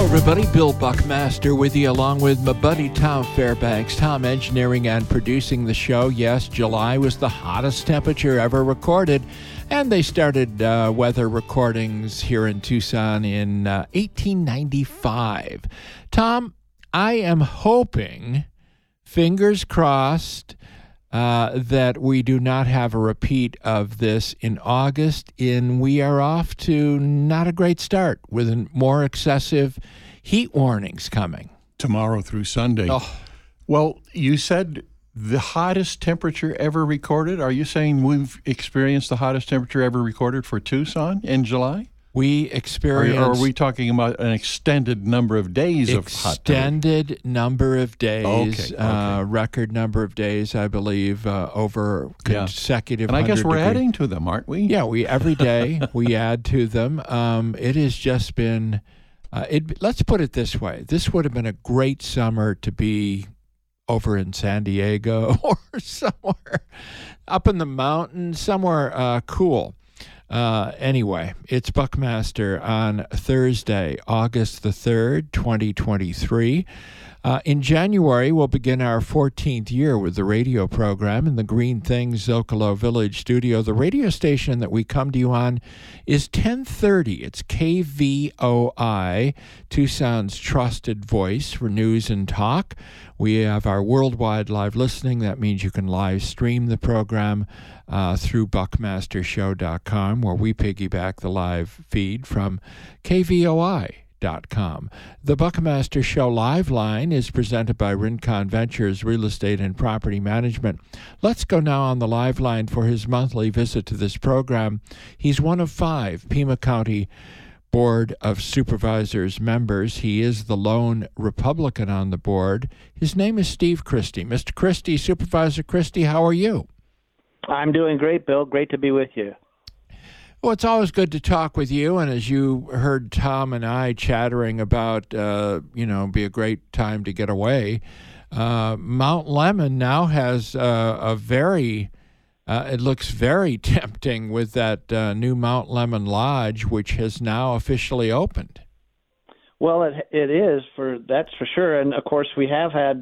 everybody. Bill Buckmaster with you, along with my buddy Tom Fairbanks. Tom engineering and producing the show. Yes, July was the hottest temperature ever recorded, and they started weather recordings here in Tucson in 1895. Tom, I am hoping, fingers crossed, that we do not have a repeat of this in August, and we are off to not a great start with more excessive heat warnings coming. Tomorrow through Sunday. Oh. Well, you said the hottest temperature ever recorded. Are you saying we've experienced the hottest temperature ever recorded for Tucson in July? We experienced... Or are we talking about an extended number of days of hot temperature? Extended number of days, Okay. record number of days, I believe, over consecutive And I guess 100 we're degree. adding to them, aren't we? Yeah, every day we add to them. It has just been... let's put it this way. This would have been a great summer to be over in San Diego or somewhere up in the mountains, somewhere cool. Anyway, it's Buckmaster on Thursday, August the 3rd, 2023. In January, we'll begin our 14th year with the radio program in the Green Things Zocalo Village studio. The radio station that we come to you on is 1030. It's KVOI, Tucson's trusted voice for news and talk. We have our worldwide live listening. That means you can live stream the program through buckmastershow.com, where we piggyback the live feed from KVOI.com. The Buckmaster Show live line is presented by Rincon Ventures Real Estate and Property Management. Let's go now on the live line for his monthly visit to this program. He's one of 5 Pima County Board of Supervisors members. He is the lone Republican on the board. His name is Steve Christie. Mr. Christie, Supervisor Christie, how are you? I'm doing great, Bill. Great to be with you. Well, it's always good to talk with you, and as you heard Tom and I chattering about, be a great time to get away, Mount Lemmon now has a very, it looks very tempting with that new Mount Lemmon Lodge, which has now officially opened. Well, it is, that's for sure, and of course we have had,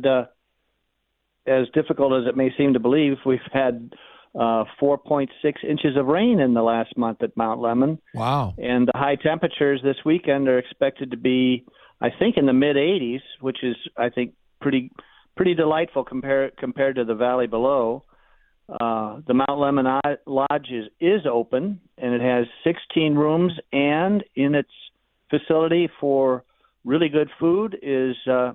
as difficult as it may seem to believe, we've had 4.6 inches of rain in the last month at Mount Lemmon. Wow. And the high temperatures this weekend are expected to be, I think, in the mid-80s, which is, I think, pretty delightful compared to the valley below. The Mount Lemmon Lodge is open, and it has 16 rooms, and in its facility for really good food is a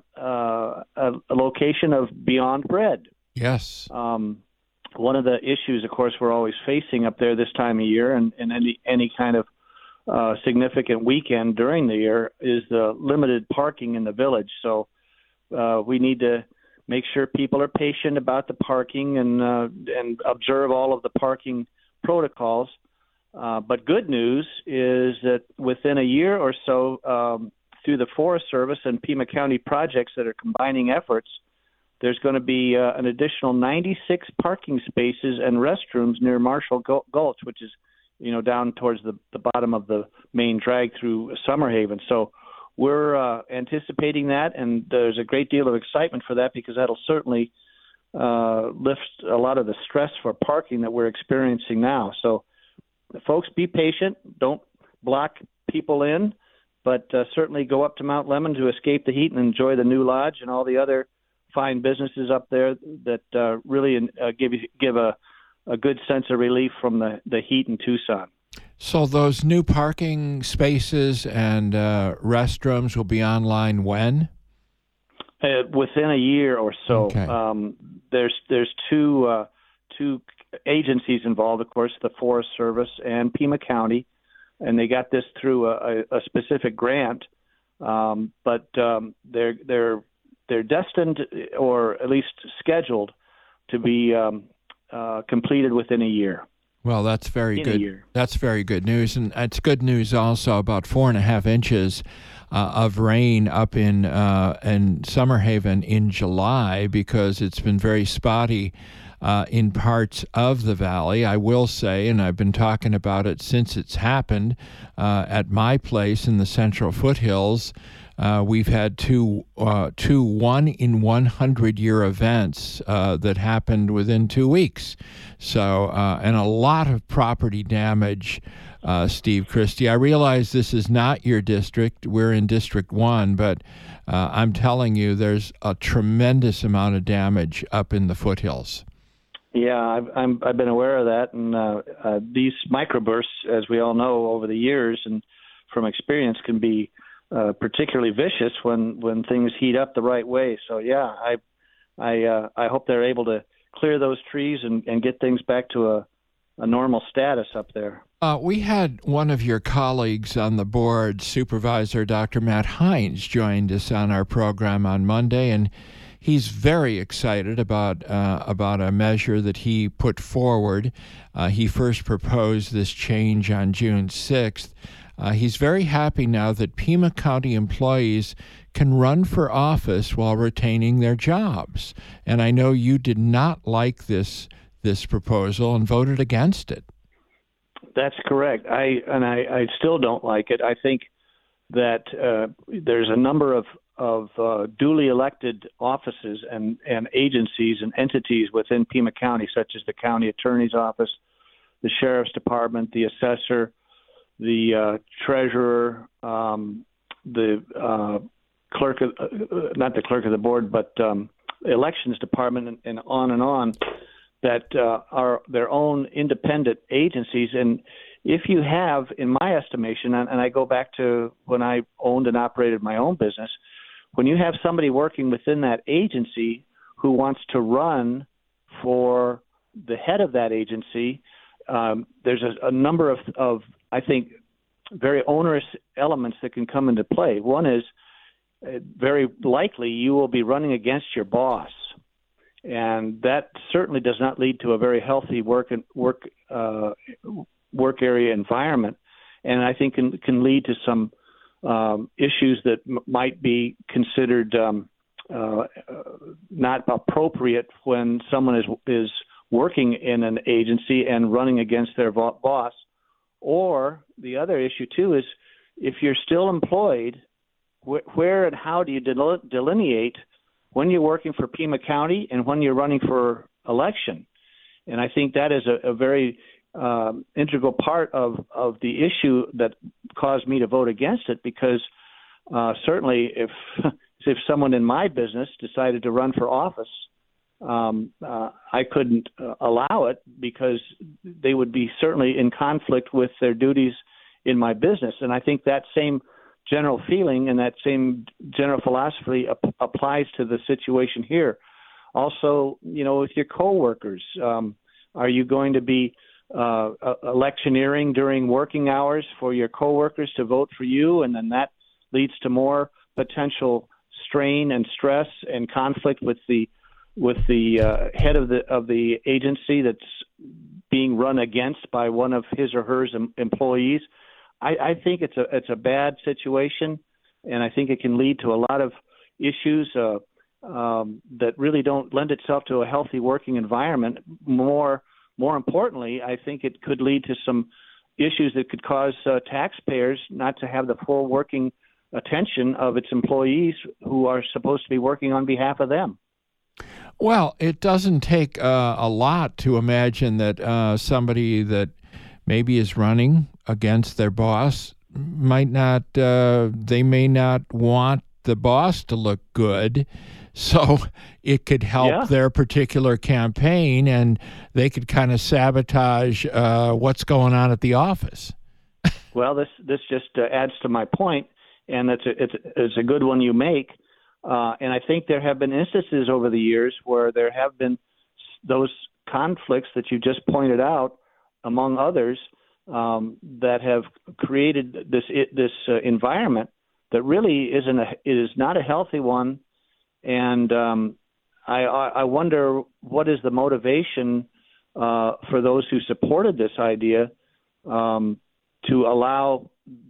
location of Beyond Bread. Yes. One of the issues, of course, we're always facing up there this time of year and any kind of significant weekend during the year is the limited parking in the village. So we need to make sure people are patient about the parking and observe all of the parking protocols. But good news is that within a year or so, through the Forest Service and Pima County projects that are combining efforts, there's going to be an additional 96 parking spaces and restrooms near Marshall Gulch, which is, down towards the bottom of the main drag through Summerhaven. So we're anticipating that, and there's a great deal of excitement for that because that'll certainly lift a lot of the stress for parking that we're experiencing now. So folks, be patient. Don't block people in, but certainly go up to Mount Lemmon to escape the heat and enjoy the new lodge and all the other fine businesses up there that really give a good sense of relief from the heat in Tucson. So those new parking spaces and restrooms will be online when? Within a year or so. Okay. There's two agencies involved, of course, the Forest Service and Pima County, and they got this through a specific grant, but they're destined, or at least scheduled, to be completed within a year. Well, that's very good. A year. That's very good news, and it's good news also about 4.5 inches of rain up in Summerhaven in July, because it's been very spotty in parts of the valley. I will say, and I've been talking about it since it's happened, at my place in the Central Foothills, we've had two 1-in-100-year events that happened within 2 weeks. So, and a lot of property damage, Steve Christie. I realize this is not your district. We're in District 1, but I'm telling you, there's a tremendous amount of damage up in the foothills. Yeah, I've been aware of that, and these microbursts, as we all know over the years and from experience, can be particularly vicious when things heat up the right way. So yeah, I hope they're able to clear those trees and get things back to a normal status up there. We had one of your colleagues on the board, Supervisor Dr. Matt Hines, joined us on our program on Monday, and he's very excited about a measure that he put forward. He first proposed this change on June 6th. He's very happy now that Pima County employees can run for office while retaining their jobs. And I know you did not like this proposal and voted against it. That's correct. I still don't like it. I think that there's a number of duly elected offices and agencies and entities within Pima County, such as the county attorney's office, the sheriff's department, the assessor, the treasurer, the clerk, not the clerk of the board, but elections department, and on, that are their own independent agencies. And if you have, in my estimation, and I go back to when I owned and operated my own business, when you have somebody working within that agency who wants to run for the head of that agency, there's a number of, I think, very onerous elements that can come into play. One is very likely you will be running against your boss, and that certainly does not lead to a very healthy work area environment, and I think can lead to some issues that might be considered not appropriate when someone is working in an agency and running against their boss. Or the other issue too is if you're still employed, where and how do you delineate when you're working for Pima County and when you're running for election? And I think that is a very integral part of the issue that caused me to vote against it, because certainly if someone in my business decided to run for office, I couldn't allow it, because they would be certainly in conflict with their duties in my business. And I think that same general feeling and that same general philosophy applies to the situation here. Also, with your coworkers, are you going to be electioneering during working hours for your coworkers to vote for you, and then that leads to more potential strain and stress and conflict with the head of the agency that's being run against by one of his or her employees? I think it's a bad situation, and I think it can lead to a lot of issues that really don't lend itself to a healthy working environment. More importantly, I think it could lead to some issues that could cause taxpayers not to have the full working attention of its employees who are supposed to be working on behalf of them. Well, it doesn't take a lot to imagine that somebody that maybe is running against their boss they may not want the boss to look good, so it could help their particular campaign, and they could kind of sabotage what's going on at the office. Well, this just adds to my point, and it's a good one you make. And I think there have been instances over the years where there have been those conflicts that you just pointed out, among others, that have created this environment that really is not a healthy one. And I wonder what is the motivation for those who supported this idea to allow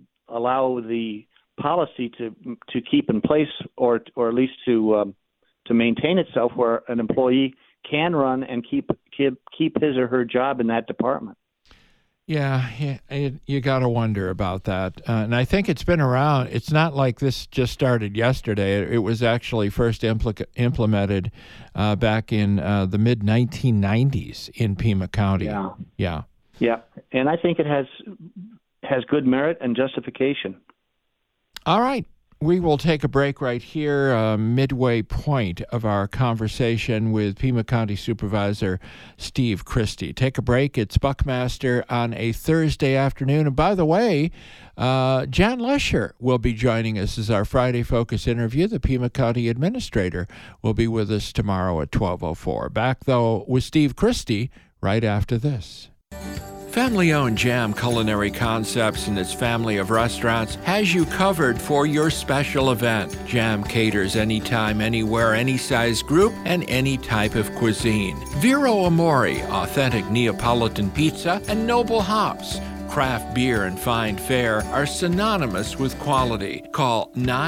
the policy to keep in place, or at least to maintain itself, where an employee can run and keep his or her job in that department. Yeah, you got to wonder about that. And I think it's been around. It's not like this just started yesterday. It was actually first implemented back in the mid-1990s in Pima County. Yeah. And I think it has good merit and justification. All right. We will take a break right here, midway point of our conversation with Pima County Supervisor Steve Christie. Take a break. It's Buckmaster on a Thursday afternoon. And by the way, Jan Lesher will be joining us as our Friday Focus interview. The Pima County Administrator will be with us tomorrow at 12:04. Back, though, with Steve Christie right after this. Family-owned Jam Culinary Concepts and its family of restaurants has you covered for your special event. Jam caters anytime, anywhere, any size group, and any type of cuisine. Vero Amore, authentic Neapolitan pizza, and Noble Hops. Craft beer and fine fare are synonymous with quality. Call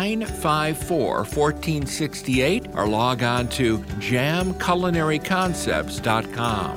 954-1468 or log on to jamculinaryconcepts.com.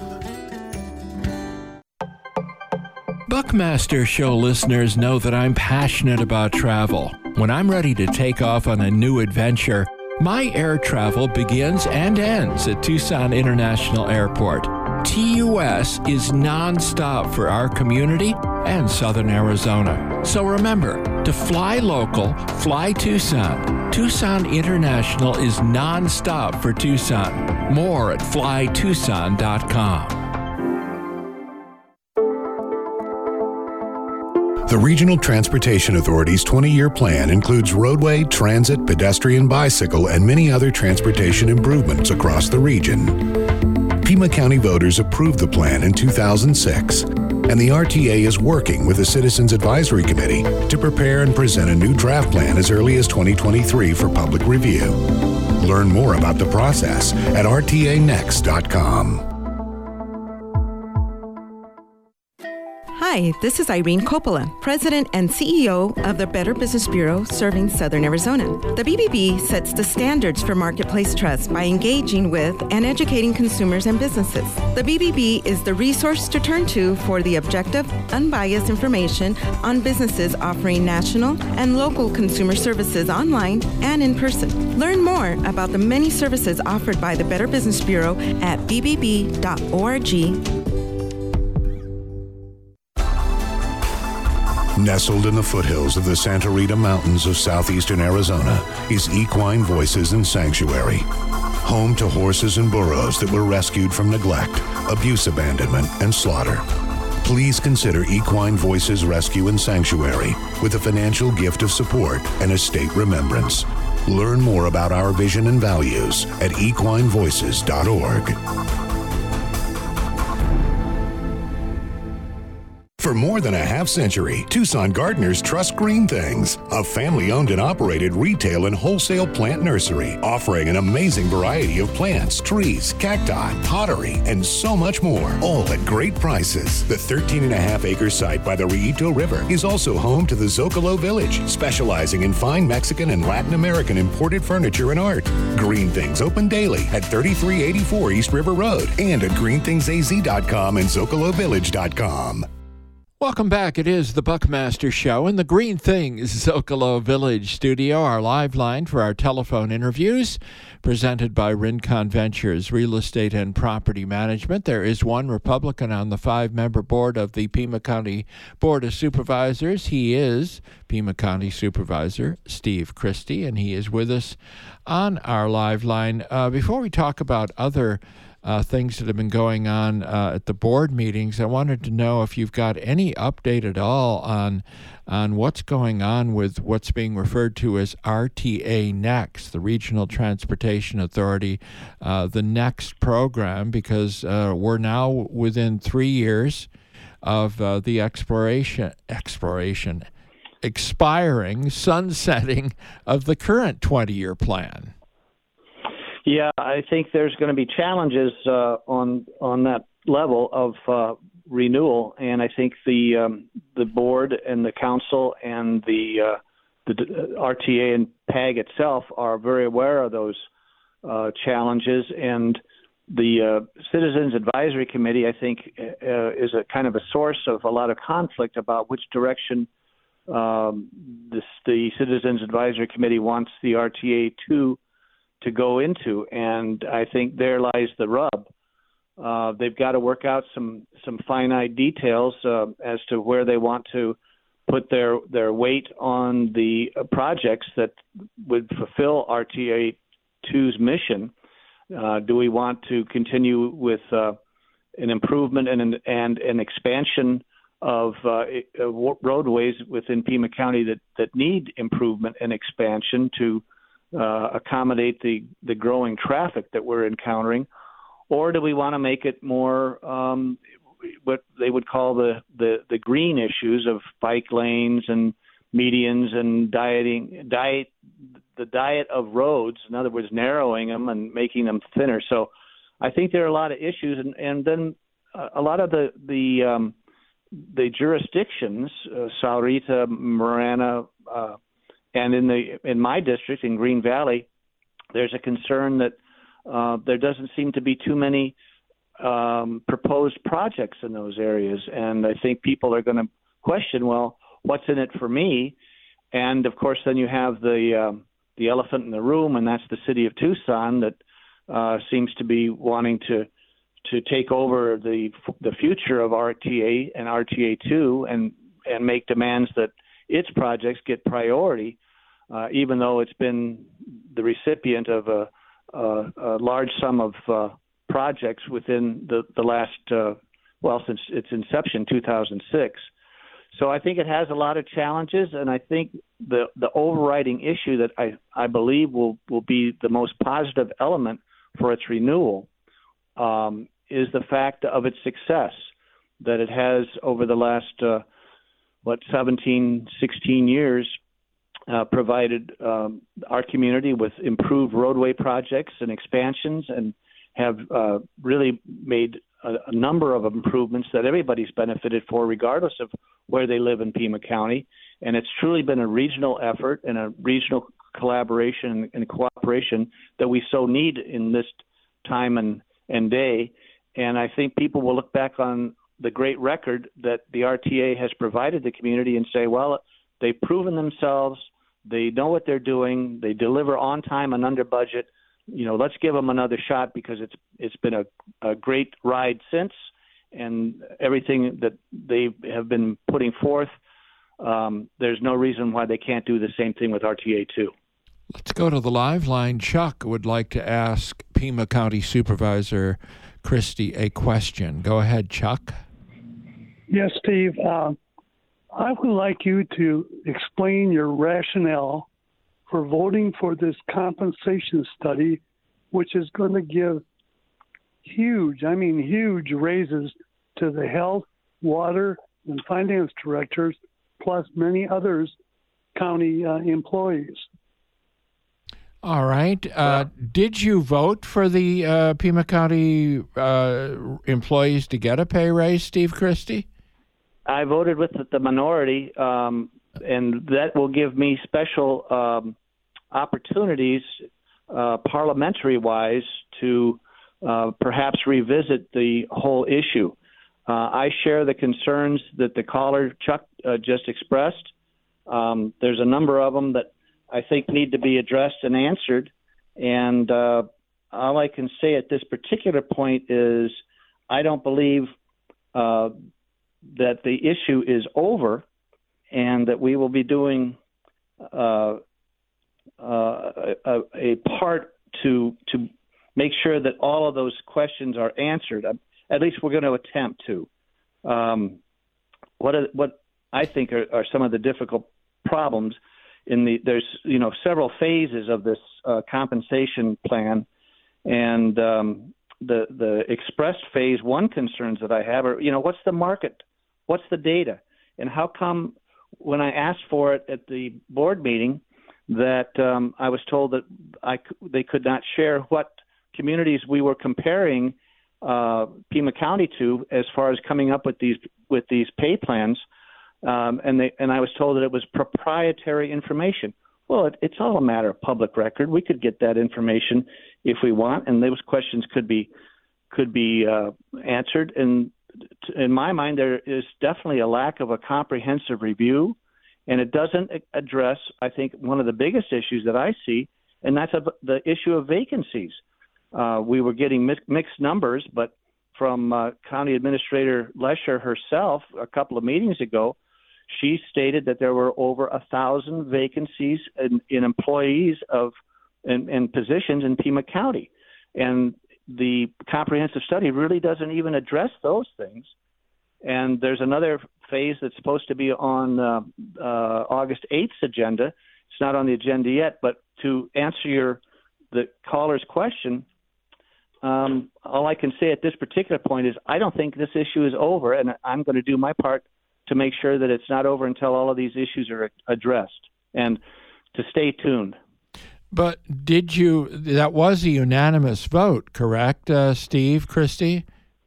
Buckmaster Show listeners know that I'm passionate about travel. When I'm ready to take off on a new adventure, my air travel begins and ends at Tucson International Airport. TUS is nonstop for our community and Southern Arizona. So remember, to fly local, fly Tucson. Tucson International is nonstop for Tucson. More at flytucson.com. The Regional Transportation Authority's 20-year plan includes roadway, transit, pedestrian, bicycle, and many other transportation improvements across the region. Pima County voters approved the plan in 2006, and the RTA is working with the Citizens Advisory Committee to prepare and present a new draft plan as early as 2023 for public review. Learn more about the process at rtanext.com. Hi, this is Irene Coppola, President and CEO of the Better Business Bureau serving Southern Arizona. The BBB sets the standards for marketplace trust by engaging with and educating consumers and businesses. The BBB is the resource to turn to for the objective, unbiased information on businesses offering national and local consumer services online and in person. Learn more about the many services offered by the Better Business Bureau at bbb.org. Nestled in the foothills of the Santa Rita Mountains of southeastern Arizona is Equine Voices and Sanctuary. Home to horses and burros that were rescued from neglect, abuse, abandonment, and slaughter. Please consider Equine Voices Rescue and Sanctuary with a financial gift of support and estate remembrance. Learn more about our vision and values at equinevoices.org. For more than a half century, Tucson gardeners trust Green Things, a family-owned and operated retail and wholesale plant nursery offering an amazing variety of plants, trees, cacti, pottery, and so much more, all at great prices. The 13.5-acre site by the Rillito River is also home to the Zocalo Village, specializing in fine Mexican and Latin American imported furniture and art. Green Things open daily at 3384 East River Road and at greenthingsaz.com and zocalovillage.com. Welcome back. It is the Buckmaster Show in the Green Things Zocalo Village studio, our live line for our telephone interviews, presented by Rincon Ventures Real Estate and Property Management. There is one Republican on the 5-member board of the Pima County Board of Supervisors. He is Pima County Supervisor Steve Christie, and he is with us on our live line. Before we talk about other things that have been going on at the board meetings, I wanted to know if you've got any update at all on what's going on with what's being referred to as RTA Next, the Regional Transportation Authority, the NEXT program, because we're now within 3 years of the expiring, sunsetting of the current 20-year plan. Yeah, I think there's going to be challenges on that level of renewal, and I think the board and the council and the RTA and PAG itself are very aware of those challenges, and The Citizens Advisory Committee, I think, is a kind of a source of a lot of conflict about which direction the Citizens Advisory Committee wants the RTA 2 to go into, and I think there lies the rub. They've got to work out some finite details as to where they want to put their weight on the projects that would fulfill RTA 2's mission. Do we want to continue with an improvement and an expansion of roadways within Pima County that need improvement and expansion to accommodate the growing traffic that we're encountering? Or do we want to make it more what they would call the green issues of bike lanes and medians and the diet of roads, in other words, narrowing them and making them thinner. So I think there are a lot of issues, and then a lot of the jurisdictions, Sahuarita, Marana, and in my district in Green Valley, there's a concern that there doesn't seem to be too many proposed projects in those areas, and I think people are going to question, well, what's in it for me? And of course, then you have the elephant in the room, and that's the city of Tucson that seems to be wanting to take over the future of RTA and RTA 2 and make demands that its projects get priority, even though it's been the recipient of a large sum of projects within the last, since its inception, 2006. So I think it has a lot of challenges, and I think the overriding issue that I believe will be the most positive element for its renewal is the fact of its success, that it has over the last, 17, 16 years, provided our community with improved roadway projects and expansions, and have really made a number of improvements that everybody's benefited for, regardless of where they live in Pima County. And it's truly been a regional effort and a regional collaboration and cooperation that we so need in this time and day. And I think people will look back on the great record that the RTA has provided the community and say, well, they've proven themselves, they know what they're doing, they deliver on time and under budget. Let's give them another shot, because it's been a great ride since, and everything that they have been putting forth, there's no reason why they can't do the same thing with RTA 2. Let's go to the live line. Chuck would like to ask Pima County Supervisor Christie a question. Go ahead, Chuck. Yes, Steve. I would like you to explain your rationale for voting for this compensation study, which is going to give huge raises to the health, water, and finance directors, plus many others county employees. All right. Did you vote for the Pima County employees to get a pay raise, Steve Christie? I voted with the minority, and that will give me special opportunities, parliamentary-wise, to perhaps revisit the whole issue. I share the concerns that the caller, Chuck, just expressed. There's a number of them that I think need to be addressed and answered. And all I can say at this particular point is I don't believe that the issue is over, and that we will be doing a part to make sure that all of those questions are answered. At least we're going to attempt to. What I think are some of the difficult problems there's several phases of this compensation plan, and the expressed phase one concerns that I have are, what's the market, what's the data, and how come when I asked for it at the board meeting that I was told that they could not share what communities we were comparing Pima County to as far as coming up with these pay plans. And I was told that it was proprietary information. Well, it's all a matter of public record. We could get that information if we want, and those questions could be could be answered. And in my mind, there is definitely a lack of a comprehensive review, and it doesn't address, I think, one of the biggest issues that I see, and that's the issue of vacancies. We were getting mixed numbers, but from County Administrator Lesher herself a couple of meetings ago, she stated that there were over 1,000 vacancies in employees in positions in Pima County. And the comprehensive study really doesn't even address those things. And there's another phase that's supposed to be on August 8th's agenda. It's not on the agenda yet, but to answer the caller's question, all I can say at this particular point is I don't think this issue is over, and I'm going to do my part to make sure that it's not over until all of these issues are addressed, and to stay tuned. But that was a unanimous vote, correct, Steve, Christy?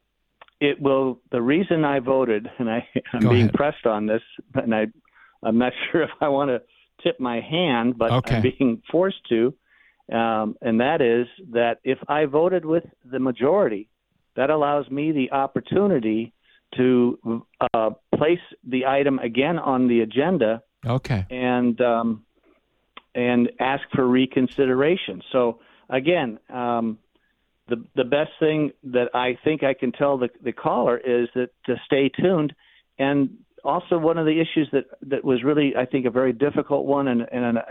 The reason I voted, and I'm being pressed on this, and I'm not sure if I want to tip my hand, but okay. I'm being forced to, and that is that if I voted with the majority, that allows me the opportunity to place the item again on the agenda, okay, and ask for reconsideration. So again, the best thing that I think I can tell the caller is that to stay tuned. And also one of the issues that was really, I think, a very difficult one and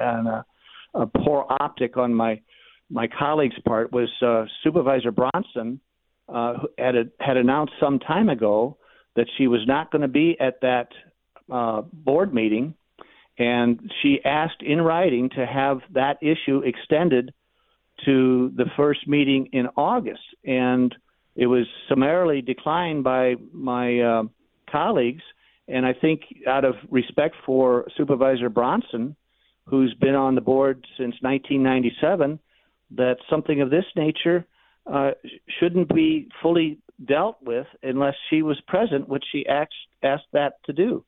a poor optic on my colleague's part was Supervisor Bronson had announced some time ago that she was not going to be at that board meeting, and she asked in writing to have that issue extended to the first meeting in August. And it was summarily declined by my colleagues. And I think out of respect for Supervisor Bronson, who's been on the board since 1997, that something of this nature shouldn't be fully dealt with unless she was present, which she asked that to do.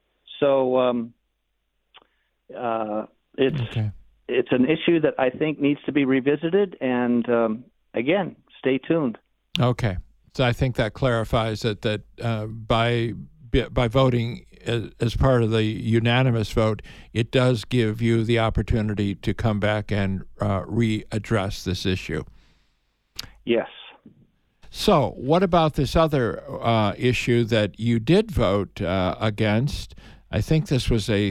So it's an issue that I think needs to be revisited, and again, stay tuned. Okay, so I think that clarifies that by voting as part of the unanimous vote, it does give you the opportunity to come back and readdress this issue. Yes. So what about this other issue that you did vote against? I think this was a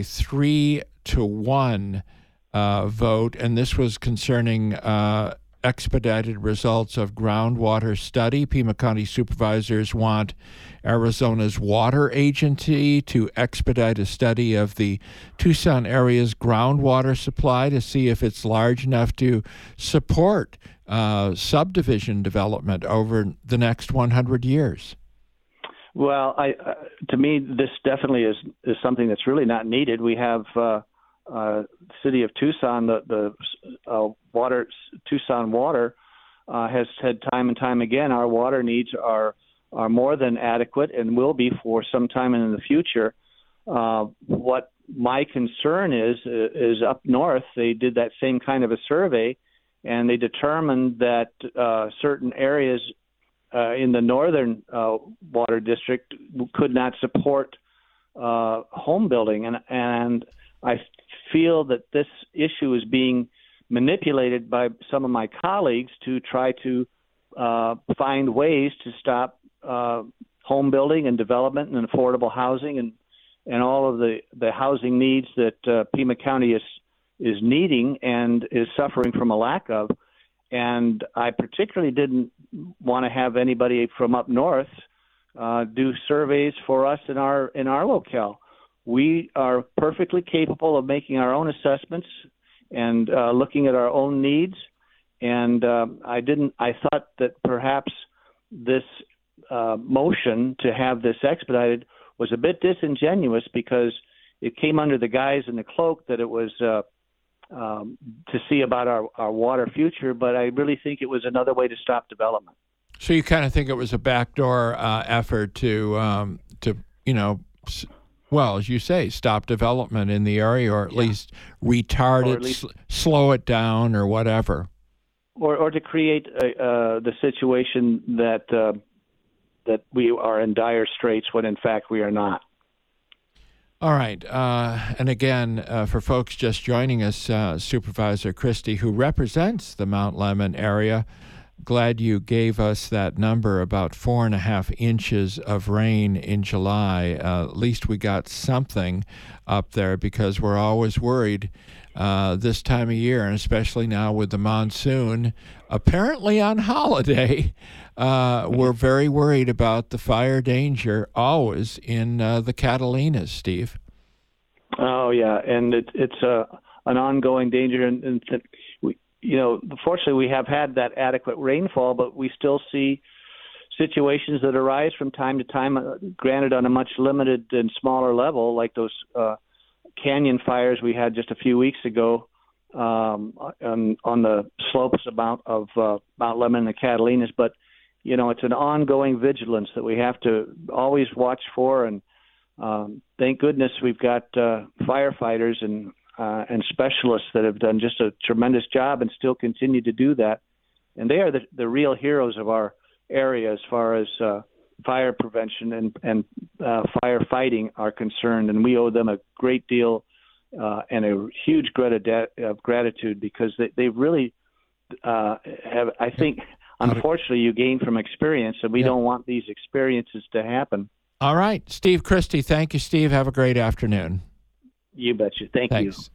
3-1 vote, and this was concerning expedited results of groundwater study. Pima County supervisors want Arizona's water agency to expedite a study of the Tucson area's groundwater supply to see if it's large enough to support subdivision development over the next 100 years. Well, to me, this definitely is something that's really not needed. We have City of Tucson, the water, Tucson Water, has said time and time again, our water needs are more than adequate and will be for some time in the future. What my concern is up north, they did that same kind of a survey, and they determined that certain areas in the northern water district could not support home building, and I feel that this issue is being manipulated by some of my colleagues to try to find ways to stop home building and development and affordable housing and all of the housing needs that Pima County is needing and is suffering from a lack of. And I particularly didn't want to have anybody from up north do surveys for us in our locale. We are perfectly capable of making our own assessments and looking at our own needs. And I thought that perhaps this motion to have this expedited was a bit disingenuous because it came under the guise and the cloak that it was to see about our water future, but I really think it was another way to stop development. So you kind of think it was a backdoor effort to well, as you say, stop development in the area, or at least retard it, slow it down, or whatever. or to create the situation that we are in dire straits when in fact we are not. All right. And again, for folks just joining us, Supervisor Christie, who represents the Mount Lemmon area, glad you gave us that number, about 4.5 inches of rain in July. At least we got something up there, because we're always worried this time of year, and especially now with the monsoon apparently on holiday. We're very worried about the fire danger always in the Catalinas, Steve. Oh, yeah, and it's an ongoing danger. And fortunately, we have had that adequate rainfall, but we still see situations that arise from time to time, granted on a much limited and smaller level, like those canyon fires we had just a few weeks ago on the slopes of Mount Lemmon and the Catalinas. But it's an ongoing vigilance that we have to always watch for, and thank goodness we've got firefighters and specialists that have done just a tremendous job and still continue to do that. And they are the real heroes of our area as far as fire prevention and firefighting are concerned. And we owe them a great deal and a huge gratitude, because they really have, I think, unfortunately, you gain from experience, and we don't want these experiences to happen. All right. Steve Christie, thank you, Steve. Have a great afternoon. You betcha. Thanks.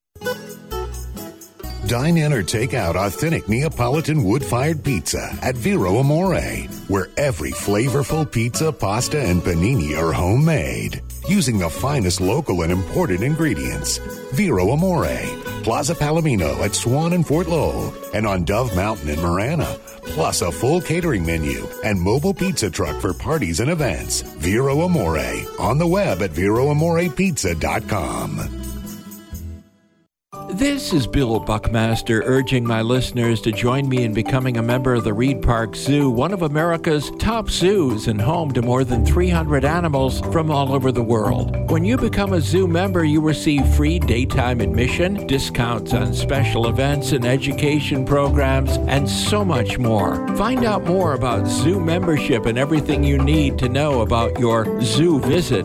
Dine in or take out authentic Neapolitan wood-fired pizza at Vero Amore, where every flavorful pizza, pasta, and panini are homemade, using the finest local and imported ingredients. Vero Amore, Plaza Palomino at Swan and Fort Lowell, and on Dove Mountain in Marana, plus a full catering menu and mobile pizza truck for parties and events. Vero Amore, on the web at VeroAmorePizza.com. This is Bill Buckmaster urging my listeners to join me in becoming a member of the Reed Park Zoo, one of America's top zoos and home to more than 300 animals from all over the world. When you become a zoo member, you receive free daytime admission, discounts on special events and education programs, and so much more. Find out more about zoo membership and everything you need to know about your zoo visit.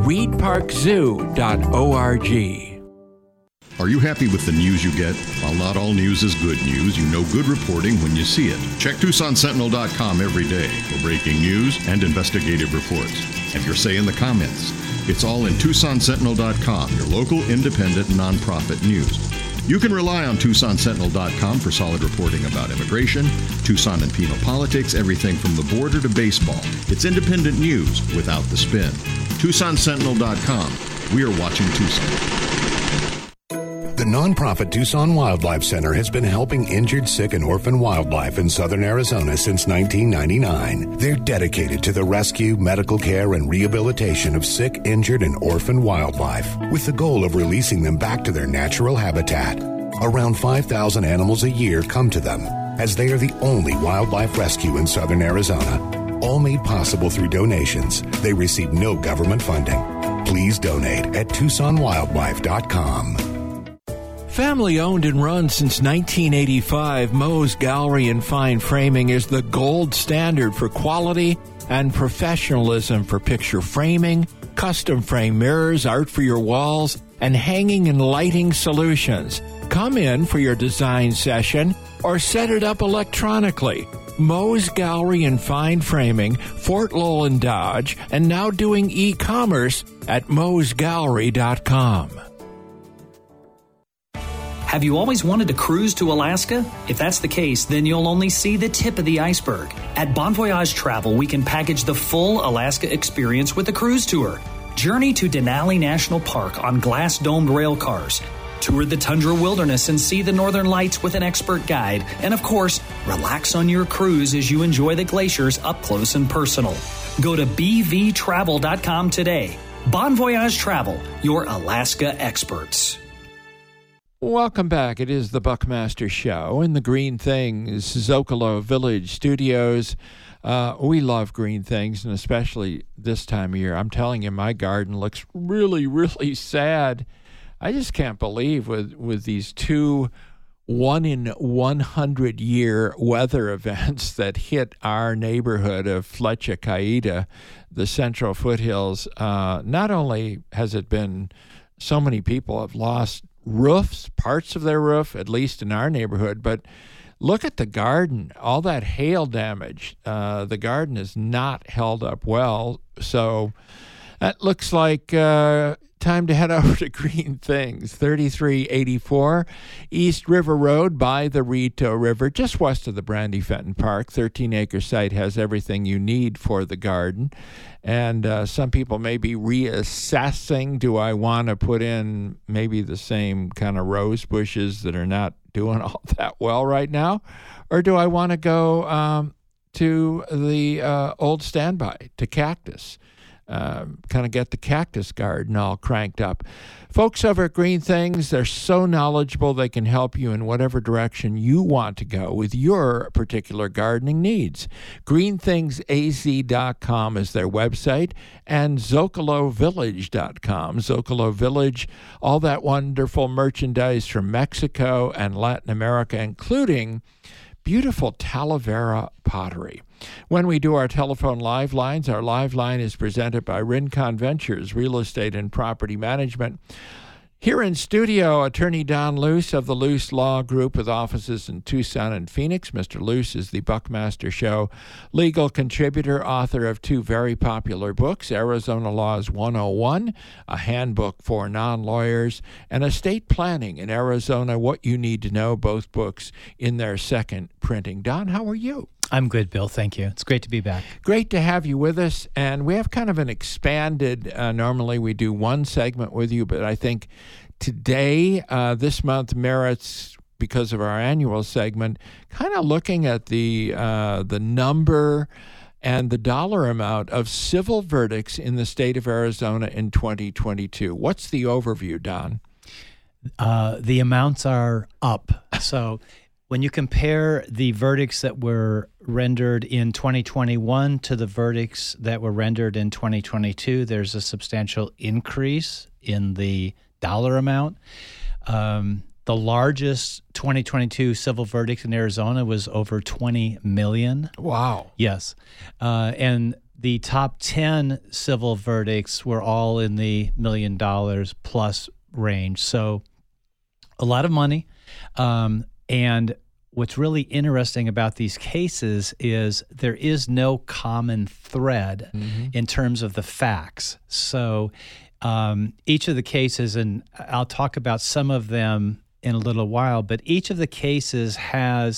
ReedParkZoo.org. Are you happy with the news you get? While not all news is good news, you know good reporting when you see it. Check TucsonSentinel.com every day for breaking news and investigative reports. Have your say in the comments. It's all in TucsonSentinel.com, your local independent nonprofit news. You can rely on TucsonSentinel.com for solid reporting about immigration, Tucson and penal politics, everything from the border to baseball. It's independent news without the spin. TucsonSentinel.com. We are watching Tucson. The nonprofit Tucson Wildlife Center has been helping injured, sick, and orphan wildlife in southern Arizona since 1999. They're dedicated to the rescue, medical care, and rehabilitation of sick, injured, and orphan wildlife, with the goal of releasing them back to their natural habitat. Around 5,000 animals a year come to them, as they are the only wildlife rescue in southern Arizona. All made possible through donations. They receive no government funding. Please donate at TucsonWildlife.com. Family owned and run since 1985, Moe's Gallery and Fine Framing is the gold standard for quality and professionalism for picture framing, custom frame mirrors, art for your walls, and hanging and lighting solutions. Come in for your design session or set it up electronically. Moe's Gallery and Fine Framing, Fort Lowell and Dodge, and now doing e-commerce at moesgallery.com. Have you always wanted to cruise to Alaska? If that's the case, then you'll only see the tip of the iceberg. At Bon Voyage Travel, we can package the full Alaska experience with a cruise tour. Journey to Denali National Park on glass-domed rail cars. Tour the tundra wilderness and see the northern lights with an expert guide. And of course, relax on your cruise as you enjoy the glaciers up close and personal. Go to bvtravel.com today. Bon Voyage Travel, your Alaska experts. Welcome back. It is the Buckmaster Show in the Green Things Zocalo Village Studios. We love green things, and especially this time of year. I'm telling you, my garden looks really, really sad. I just can't believe with these two 1 in 100 year weather events that hit our neighborhood of Flecha Caída, the Central Foothills. Not only has it been so many people have lost roofs, parts of their roof, at least in our neighborhood, but look at the garden, all that hail damage. The garden is not held up well. So that looks like time to head over to Green Things, 3384 East River Road by the Rito River, just west of the Brandy Fenton Park. 13-acre site has everything you need for the garden. And some people may be reassessing, do I want to put in maybe the same kind of rose bushes that are not doing all that well right now? Or do I want to go to the old standby, to cactus? Kind of get the cactus garden all cranked up. Folks over at Green Things, they're so knowledgeable they can help you in whatever direction you want to go with your particular gardening needs. GreenThingsAZ.com is their website, and ZocaloVillage.com. Zocalo Village, all that wonderful merchandise from Mexico and Latin America, including beautiful Talavera pottery. When we do our telephone live lines, our live line is presented by Rincon Ventures, Real Estate and Property Management. Here in studio, Attorney Don Luce of the Luce Law Group with offices in Tucson and Phoenix. Mr. Luce is the Buckmaster Show legal contributor, author of 2 very popular books, Arizona Laws 101, a handbook for non-lawyers, and Estate Planning in Arizona, What You Need to Know, both books in their second printing. Don, how are you? I'm good, Bill. Thank you. It's great to be back. Great to have you with us. And we have kind of an expanded, normally we do one segment with you, but I think today, this month merits, because of our annual segment, kind of looking at the number and the dollar amount of civil verdicts in the state of Arizona in 2022. What's the overview, Don? The amounts are up. So when you compare the verdicts that were rendered in 2021 to the verdicts that were rendered in 2022, there's a substantial increase in the dollar amount. The largest 2022 civil verdict in Arizona was over $20 million. Wow. Yes. And the top 10 civil verdicts were all in the $1 million plus range. So a lot of money. And what's really interesting about these cases is there is no common thread in terms of the facts. So each of the cases, and I'll talk about some of them in a little while, but each of the cases has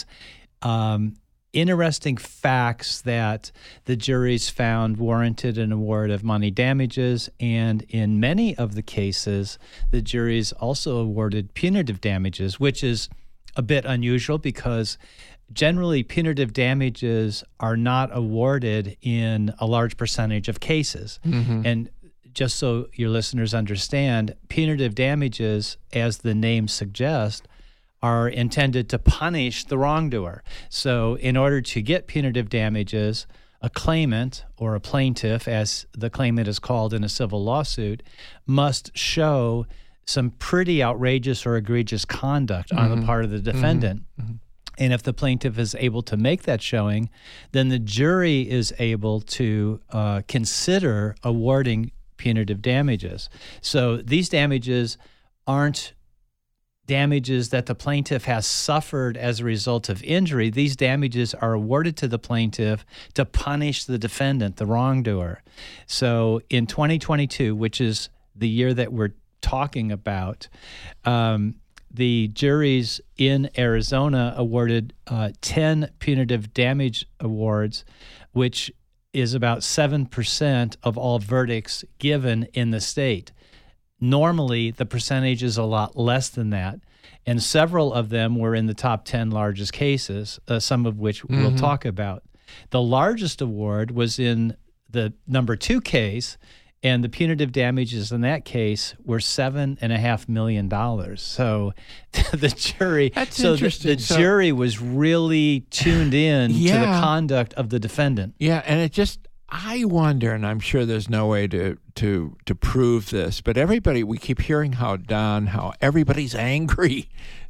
interesting facts that the juries found warranted an award of money damages. And in many of the cases, the juries also awarded punitive damages, which is a bit unusual because generally punitive damages are not awarded in a large percentage of cases. And just so your listeners understand, punitive damages, as the name suggests, are intended to punish the wrongdoer. So in order to get punitive damages, a claimant or a plaintiff, as the claimant is called in a civil lawsuit, must show some pretty outrageous or egregious conduct on the part of the defendant. And if the plaintiff is able to make that showing, then the jury is able to consider awarding punitive damages. So these damages aren't damages that the plaintiff has suffered as a result of injury. These damages are awarded to the plaintiff to punish the defendant, the wrongdoer. So in 2022, which is the year that we're talking about, the juries in Arizona awarded 10 punitive damage awards, which is about 7% of all verdicts given in the state. Normally, the percentage is a lot less than that, and several of them were in the top 10 largest cases, some of which we'll talk about. The largest award was in the number 2 case, and the punitive damages in that case were $7.5 million. So the jury, jury was really tuned in to the conduct of the defendant. Yeah, and it just, I wonder, and I'm sure there's no way to prove this, but everybody, we keep hearing how everybody's angry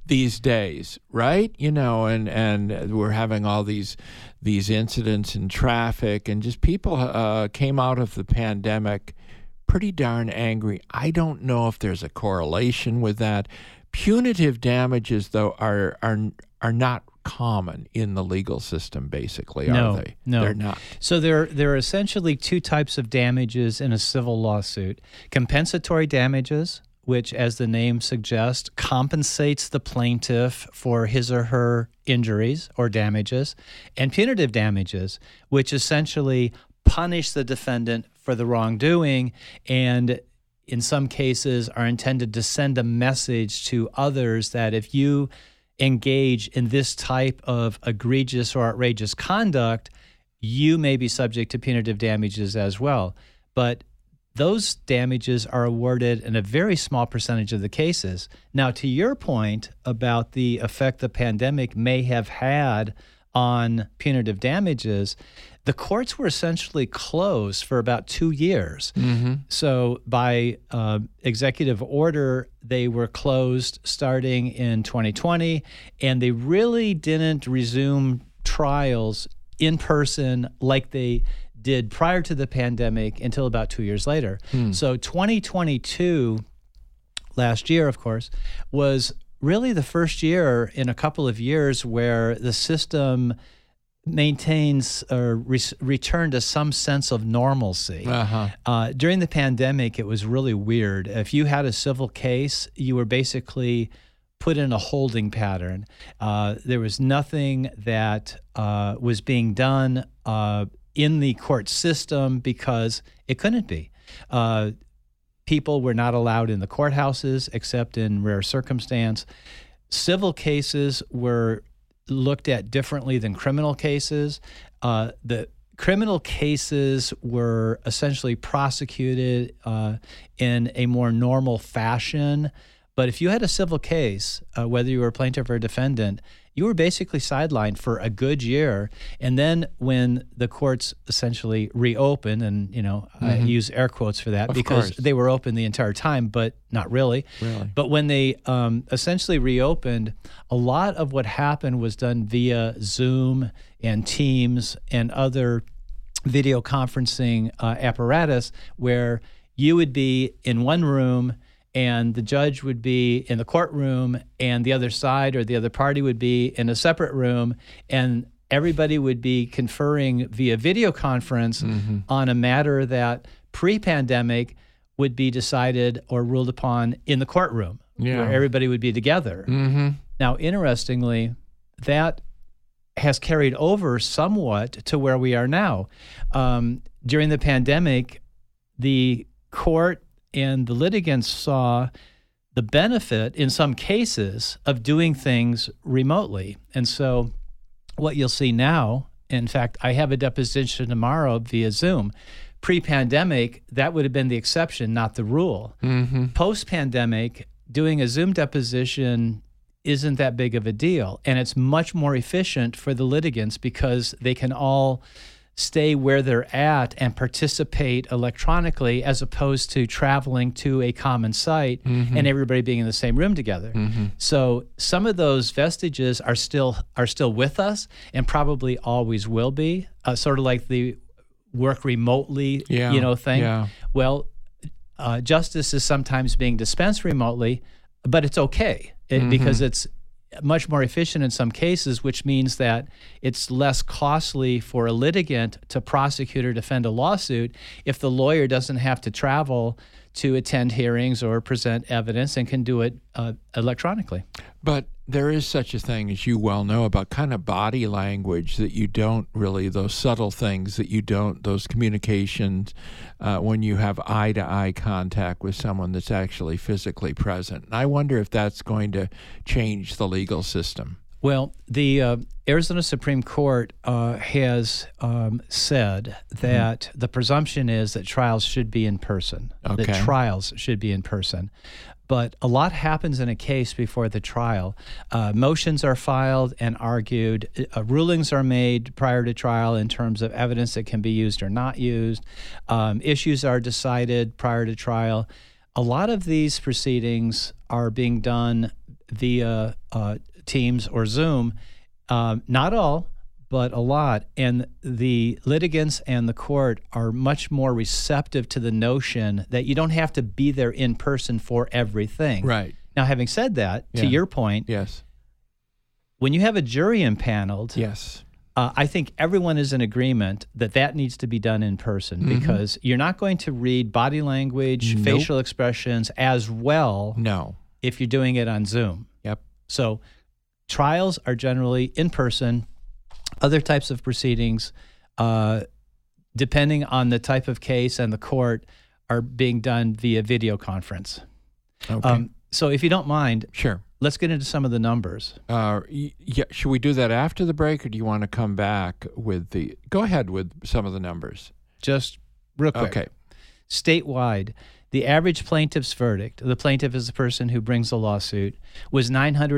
these days, right? And we're having all these incidents in traffic, and just people came out of the pandemic pretty darn angry. I don't know if there's a correlation with that. Punitive damages, though, are not common in the legal system, basically, are they? No, they're not. So there are essentially two types of damages in a civil lawsuit: compensatory damages, which, as the name suggests, compensates the plaintiff for his or her injuries or damages, and punitive damages, which essentially punish the defendant for the wrongdoing and in some cases are intended to send a message to others that if you engage in this type of egregious or outrageous conduct, you may be subject to punitive damages as well. But those damages are awarded in a very small percentage of the cases. Now, to your point about the effect the pandemic may have had on punitive damages, the courts were essentially closed for about 2 years. Mm-hmm. So by executive order, they were closed starting in 2020, and they really didn't resume trials in person like they did prior to the pandemic until about 2 years later. So 2022, last year, of course, was really the first year in a couple of years where the system maintains or returned to some sense of normalcy. During the pandemic, it was really weird. If you had a civil case, you were basically put in a holding pattern. There was nothing that was being done in the court system because it couldn't be. People were not allowed in the courthouses except in rare circumstance. Civil cases were looked at differently than criminal cases. The criminal cases were essentially prosecuted in a more normal fashion. But if you had a civil case, whether you were a plaintiff or a defendant, you were basically sidelined for a good year. And then when the courts essentially reopened, and I use air quotes for that because they were open the entire time, but not really. But when they essentially reopened, a lot of what happened was done via Zoom and Teams and other video conferencing apparatus, where you would be in one room and the judge would be in the courtroom, and the other side or the other party would be in a separate room, and everybody would be conferring via video conference on a matter that pre-pandemic would be decided or ruled upon in the courtroom, where everybody would be together. Now, interestingly, that has carried over somewhat to where we are now. During the pandemic, the court and the litigants saw the benefit, in some cases, of doing things remotely. And so what you'll see now, in fact, I have a deposition tomorrow via Zoom. Pre-pandemic, that would have been the exception, not the rule. Post-pandemic, doing a Zoom deposition isn't that big of a deal. And it's much more efficient for the litigants because they can all stay where they're at and participate electronically, as opposed to traveling to a common site and everybody being in the same room together. So some of those vestiges are still with us and probably always will be, sort of like the work remotely thing. Well, justice is sometimes being dispensed remotely, but it's okay because it's much more efficient in some cases, which means that it's less costly for a litigant to prosecute or defend a lawsuit if the lawyer doesn't have to travel to attend hearings or present evidence and can do it electronically. But there is such a thing, as you well know, about kind of body language that you don't really, those subtle things that you don't, those communications, when you have eye-to-eye contact with someone that's actually physically present. And I wonder if that's going to change the legal system. Well, the Arizona Supreme Court has said that the presumption is that trials should be in person. Okay. That trials should be in person. But a lot happens in a case before the trial. Motions are filed and argued. Rulings are made prior to trial in terms of evidence that can be used or not used. Issues are decided prior to trial. A lot of these proceedings are being done via Teams or Zoom. Not all, but a lot. And the litigants and the court are much more receptive to the notion that you don't have to be there in person for everything. Right. Now, having said that, to your point, yes, when you have a jury impaneled, yes, I think everyone is in agreement that needs to be done in person because you're not going to read body language, facial expressions as well if you're doing it on Zoom. Yep. So trials are generally in person. Other types of proceedings, depending on the type of case and the court, are being done via video conference. Okay. So if you don't mind, sure, let's get into some of the numbers. Yeah, should we do that after the break, or do you want to come back with the? Go ahead with some of the numbers. Just real quick. Okay. Statewide, the average plaintiff's verdict, the plaintiff is the person who brings the lawsuit, was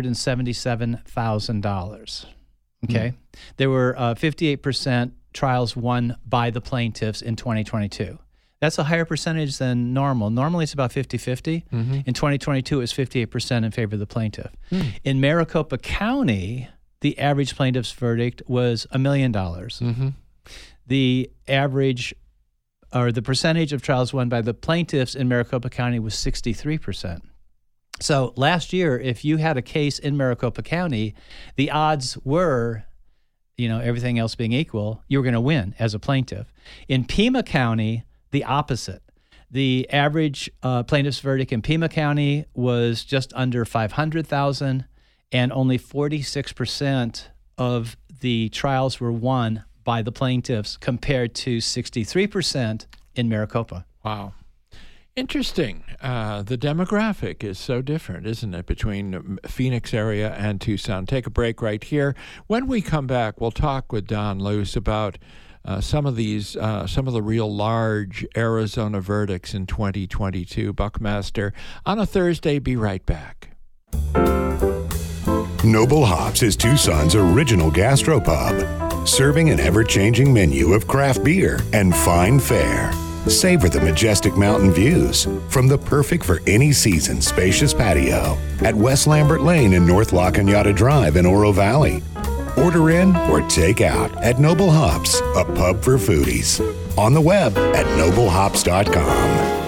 $977,000. Okay. There were 58% trials won by the plaintiffs in 2022. That's a higher percentage than normal. Normally it's about 50-50. In 2022, it was 58% in favor of the plaintiff. In Maricopa County, the average plaintiff's verdict was $1 million. The average, or the percentage of trials won by the plaintiffs in Maricopa County was 63%. So last year, if you had a case in Maricopa County, the odds were, everything else being equal, you were going to win as a plaintiff. In Pima County, the opposite. The average plaintiff's verdict in Pima County was just under $500,000, and only 46% of the trials were won by the plaintiffs compared to 63% in Maricopa. Wow. Interesting. The demographic is so different, isn't it, between Phoenix area and Tucson? Take a break right here. When we come back, we'll talk with Don Luce about some of the real large Arizona verdicts in 2022. Buckmaster on a Thursday. Be right back. Noble Hops is Tucson's original gastropub, serving an ever-changing menu of craft beer and fine fare. Savor the majestic mountain views from the perfect for any season spacious patio at West Lambert Lane and North La Cañada Drive in Oro Valley. Order in or take out at Noble Hops, a pub for foodies. On the web at noblehops.com.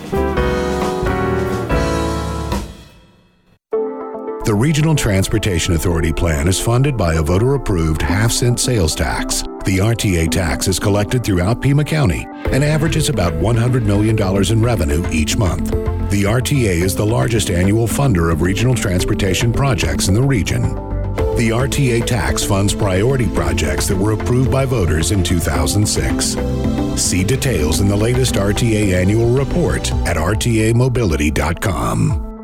The Regional Transportation Authority plan is funded by a voter-approved half-cent sales tax. The RTA tax is collected throughout Pima County and averages about $100 million in revenue each month. The RTA is the largest annual funder of regional transportation projects in the region. The RTA tax funds priority projects that were approved by voters in 2006. See details in the latest RTA annual report at rtamobility.com.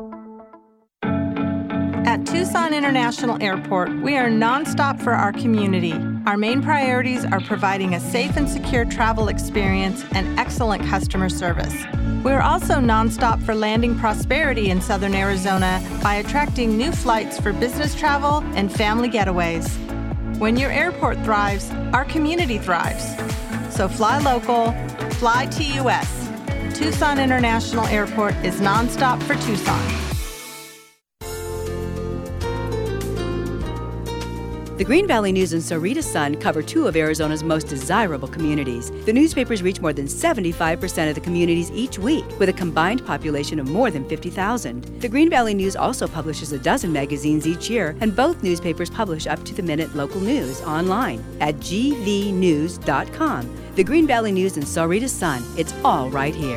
At Tucson International Airport, we are nonstop for our community. Our main priorities are providing a safe and secure travel experience and excellent customer service. We're also nonstop for landing prosperity in Southern Arizona by attracting new flights for business travel and family getaways. When your airport thrives, our community thrives. So fly local, fly TUS. Tucson International Airport is nonstop for Tucson. The Green Valley News and Sahuarita Sun cover two of Arizona's most desirable communities. The newspapers reach more than 75% of the communities each week, with a combined population of more than 50,000. The Green Valley News also publishes a dozen magazines each year, and both newspapers publish up-to-the-minute local news online at gvnews.com. The Green Valley News and Sahuarita Sun, it's all right here.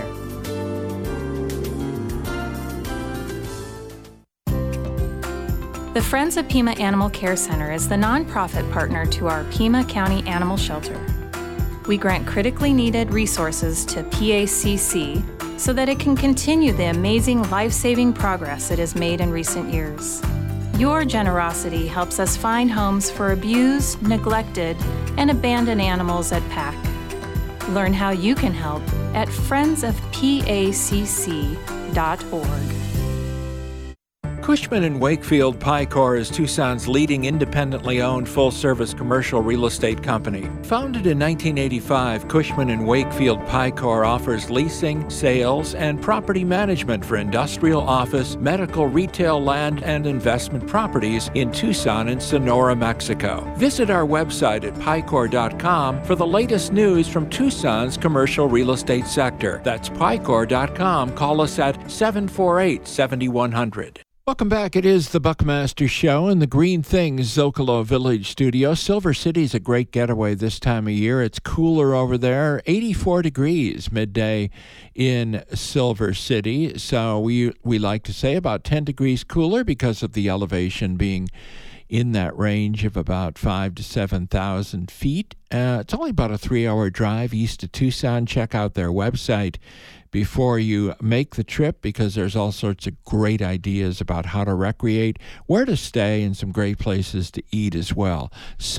The Friends of Pima Animal Care Center is the nonprofit partner to our Pima County Animal Shelter. We grant critically needed resources to PACC so that it can continue the amazing life-saving progress it has made in recent years. Your generosity helps us find homes for abused, neglected, and abandoned animals at PAC. Learn how you can help at friendsofpacc.org. Cushman & Wakefield Picor is Tucson's leading independently owned full-service commercial real estate company. Founded in 1985, Cushman & Wakefield Picor offers leasing, sales, and property management for industrial, office, medical, retail, land, and investment properties in Tucson and Sonora, Mexico. Visit our website at picor.com for the latest news from Tucson's commercial real estate sector. That's picor.com. Call us at 748-7100. Welcome back. It is the Buckmaster Show in the Green Things Zocalo Village studio. Silver City's a great getaway this time of year. It's cooler over there, 84 degrees midday in Silver City. So we like to say about 10 degrees cooler because of the elevation being in that range of about 5,000 to 7,000 feet. It's only about a 3-hour drive east of Tucson. Check out their website before you make the trip, because there's all sorts of great ideas about how to recreate, where to stay, and some great places to eat as well.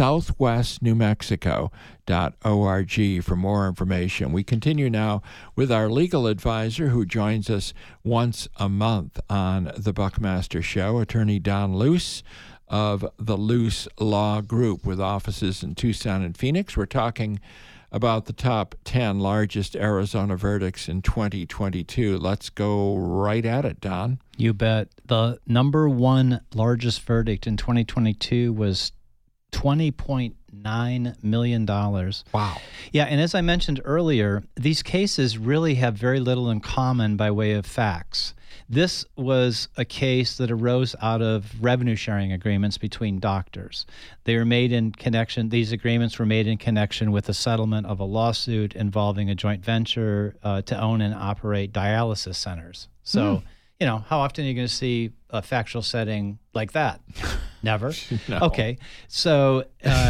southwestnewmexico.org for more information. We continue now with our legal advisor who joins us once a month on the Buckmaster Show, Attorney Don Luce of the Luce Law Group with offices in Tucson and Phoenix. We're talking about the top 10 largest Arizona verdicts in 2022. Let's go right at it, Don. You bet. The number one largest verdict in 2022 was $20.9 million. Wow. Yeah, and as I mentioned earlier, these cases really have very little in common by way of facts. This was a case that arose out of revenue sharing agreements between doctors. They were made in connection, these agreements were made in connection with the settlement of a lawsuit involving a joint venture to own and operate dialysis centers. So, you know, how often are you going to see a factual setting like that? Never. No. Okay. So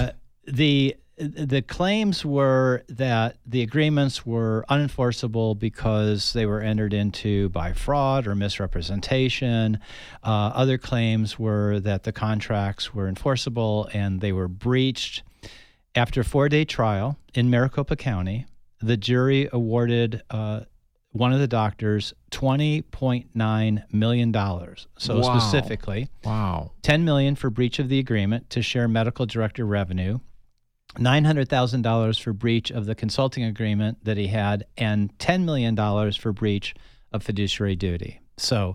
the claims were that the agreements were unenforceable because they were entered into by fraud or misrepresentation. Other claims were that the contracts were enforceable and they were breached. After a 4-day trial in Maricopa County, the jury awarded one of the doctors $20.9 million. So wow. Specifically, wow, $10 million for breach of the agreement to share medical director revenue, $900,000 for breach of the consulting agreement that he had, and $10 million for breach of fiduciary duty. So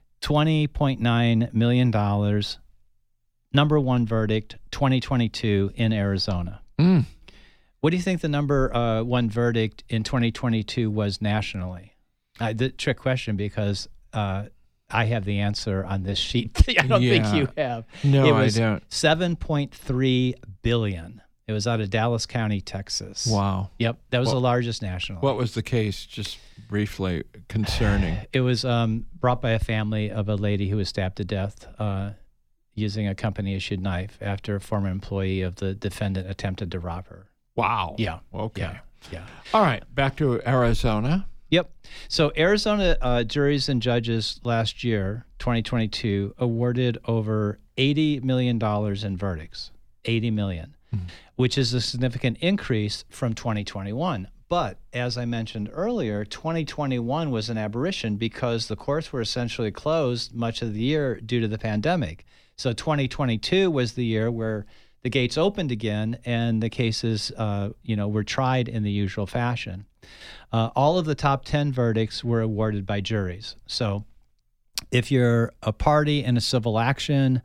$20.9 million, number one verdict, 2022 in Arizona. What do you think the number one verdict in 2022 was nationally? The trick question, because I have the answer on this sheet. I don't think you have. No, it was I don't. $7.3 billion. It was out of Dallas County, Texas. Wow. Yep, that was the largest nationally. What was the case, just briefly, concerning? It was brought by a family of a lady who was stabbed to death using a company-issued knife after a former employee of the defendant attempted to rob her. Wow. Yeah. Okay. Yeah. All right, back to Arizona. Yep. So Arizona juries and judges last year, 2022, awarded over $80 million in verdicts. $80 million. Which is a significant increase from 2021. But as I mentioned earlier, 2021 was an aberration because the courts were essentially closed much of the year due to the pandemic. So 2022 was the year where the gates opened again and the cases, were tried in the usual fashion. All of the top 10 verdicts were awarded by juries. So if you're a party in a civil action,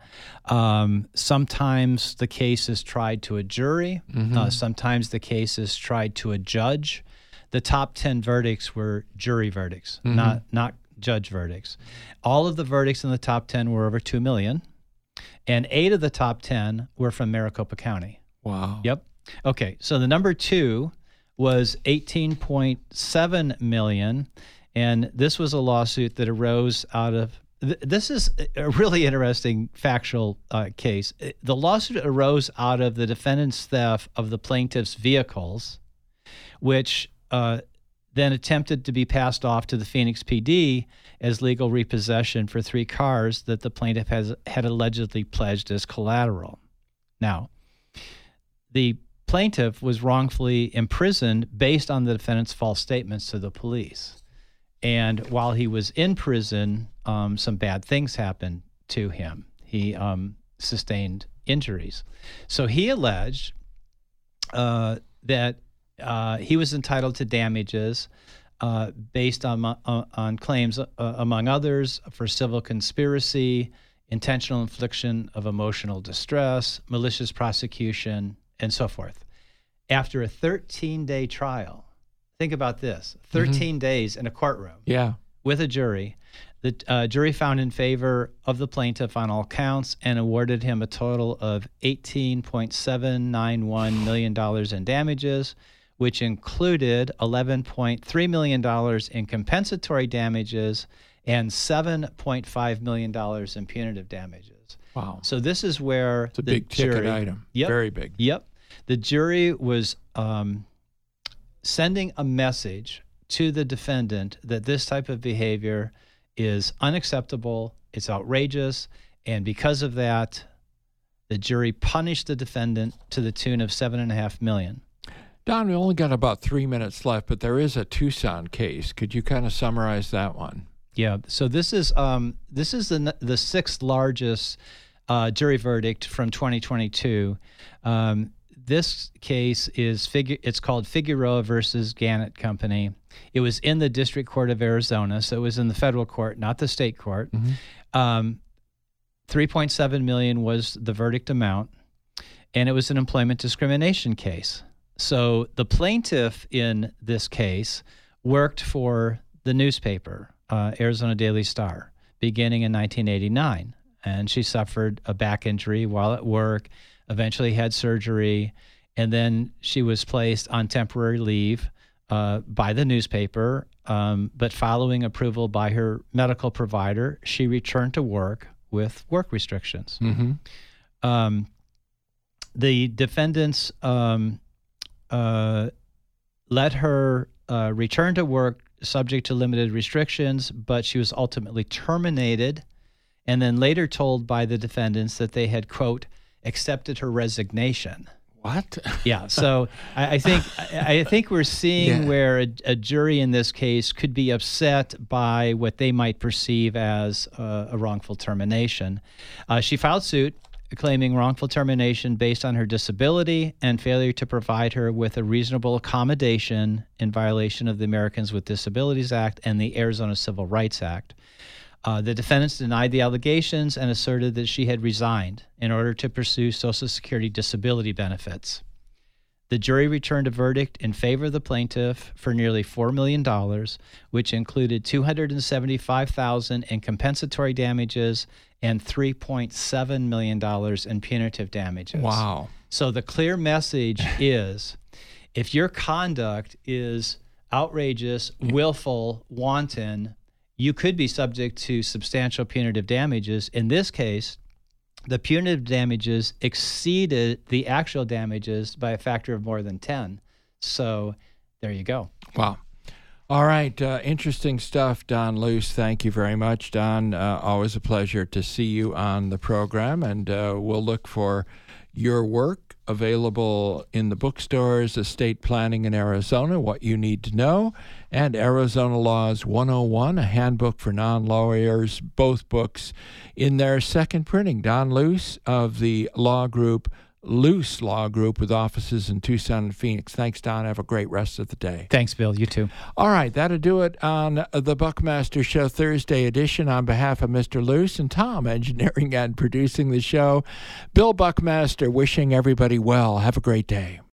sometimes the case is tried to a jury. Sometimes the case is tried to a judge. The top 10 verdicts were jury verdicts, not judge verdicts. All of the verdicts in the top 10 were over $2 million, and 8 of the top 10 were from Maricopa County. Wow. Yep. Okay, so the number 2 was $18.7 million. And this was a lawsuit that arose out of, this is a really interesting factual case. The lawsuit arose out of the defendant's theft of the plaintiff's vehicles, which then attempted to be passed off to the Phoenix PD as legal repossession for 3 cars that the plaintiff had allegedly pledged as collateral. Now, the plaintiff was wrongfully imprisoned based on the defendant's false statements to the police. And while he was in prison, some bad things happened to him. He sustained injuries. So he alleged that he was entitled to damages based on claims, among others, for civil conspiracy, intentional infliction of emotional distress, malicious prosecution, and so forth. After a 13-day trial, think about this, 13 days in a courtroom with a jury, the jury found in favor of the plaintiff on all counts and awarded him a total of $18.791 million in damages, which included $11.3 million in compensatory damages and $7.5 million in punitive damages. Wow. So this is where it's a big ticket item. Very big. Yep. The jury was sending a message to the defendant that this type of behavior is unacceptable, it's outrageous, and because of that, the jury punished the defendant to the tune of $7.5 million. Don, we only got about 3 minutes left, but there is a Tucson case. Could you kind of summarize that one? Yeah. So this is the sixth largest jury verdict from 2022. This case it's called Figueroa versus Gannett Company. It was in the District Court of Arizona, so it was in the federal court, not the state court. $3.7 million was the verdict amount, and it was an employment discrimination case. So the plaintiff in this case worked for the newspaper, Arizona Daily Star, beginning in 1989, and she suffered a back injury while at work, eventually had surgery, and then she was placed on temporary leave by the newspaper, but following approval by her medical provider, she returned to work with work restrictions. The defendants let her return to work subject to limited restrictions, but she was ultimately terminated and then later told by the defendants that they had, quote, accepted her resignation. What? Yeah. So I think we're seeing where a jury in this case could be upset by what they might perceive as a wrongful termination. She filed suit claiming wrongful termination based on her disability and failure to provide her with a reasonable accommodation in violation of the Americans with Disabilities Act and the Arizona Civil Rights Act. The defendants denied the allegations and asserted that she had resigned in order to pursue Social Security disability benefits. The jury returned a verdict in favor of the plaintiff for nearly $4 million, which included $275,000 in compensatory damages and $3.7 million in punitive damages. Wow. So the clear message is, if your conduct is outrageous, willful, wanton, you could be subject to substantial punitive damages. In this case, the punitive damages exceeded the actual damages by a factor of more than 10. So there you go. Wow. All right. Interesting stuff, Don Luce. Thank you very much, Don. Always a pleasure to see you on the program, and we'll look for your work available in the bookstores, Estate Planning in Arizona, What You Need to Know, and Arizona Laws 101, a handbook for non-lawyers, both books in their second printing. Don Luce of the law group, Luce Law Group, with offices in Tucson and Phoenix. Thanks, Don. Have a great rest of the day. Thanks, Bill. You too. All right. That'll do it on the Buckmaster Show Thursday edition. On behalf of Mr. Luce and Tom, engineering and producing the show, Bill Buckmaster wishing everybody well. Have a great day.